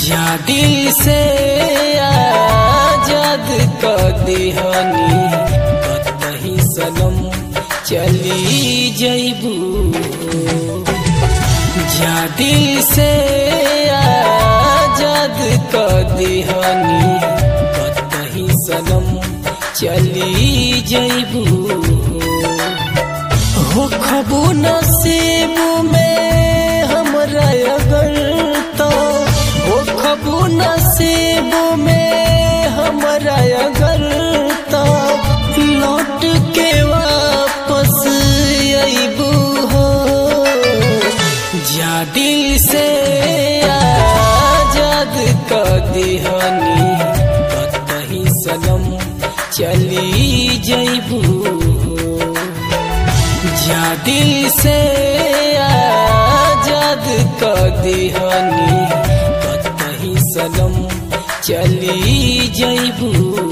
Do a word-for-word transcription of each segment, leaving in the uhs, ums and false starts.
जा दिल से आजाद क दिहनी कतही सनम चली जइबू। जा दिल से आजाद क दिहनी कतही सनम चली जइबू। हो खबू नसीब में हमरा अगर तो हो खबू नसीब में हमरा अगर तो लौट के वापस अइबू हो। जा दिल से आजाद क दिहनी कतही सनम चली जइबू। जा दिल से आजाद क दिहनी कतही सनम चली जइबू।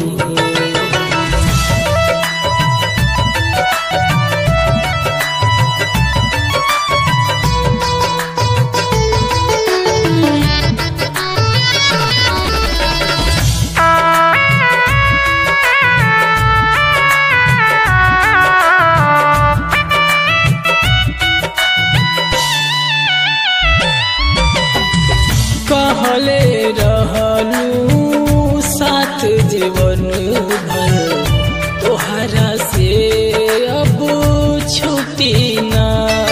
कहले रहलू साथ जीवन भर तोहरा से अब छूटी ना।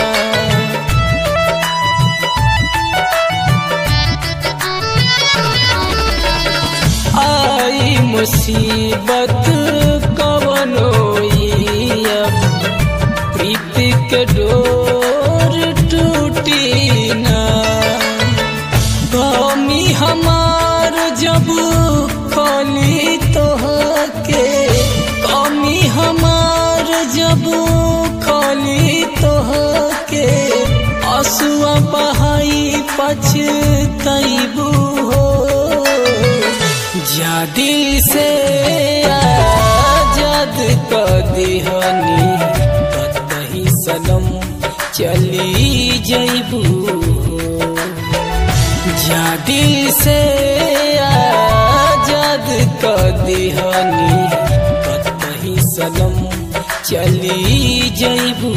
आई मुसीबत कवनो अब प्रीत के डोर टूटी ना। कमी हमार जब खोली तोहके कमी हमार जब खोली तोहके आंसुआ बहाई पछतइबू हो। जा दिल से आजाद क दिहनी कतही सनम चली जइबू। जा दिल से आजाद क दिहनी कतही सनम चली जइबू।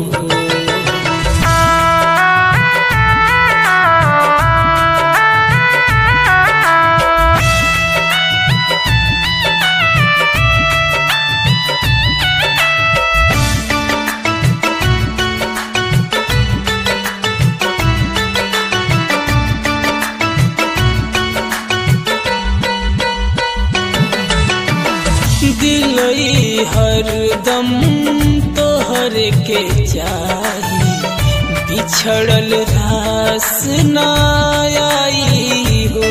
दिलई हरदम तोहर के चाही बिछड़ल रास ना आई हो।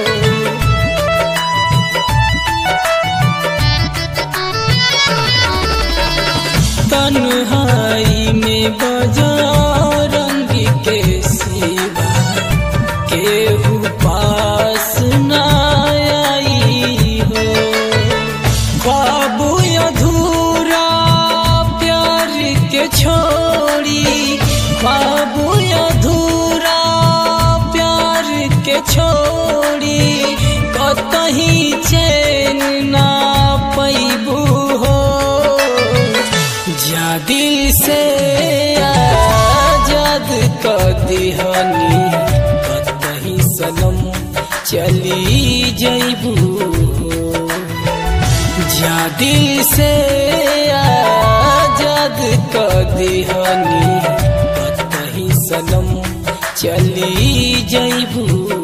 तन्हाई में बजा रंग के सिवा केहू पास ना आई हो। ख्वाब अधूरा प्यार के छोड़ी ख्वाब अधूरा प्यार के छोड़ी कतही चैन ना पैबू हो। जा दिल से आजाद क दिहनी कतही सनम चली जइबू। जा दिल से आजाद क दिहनी कतही सनम चली जइबू।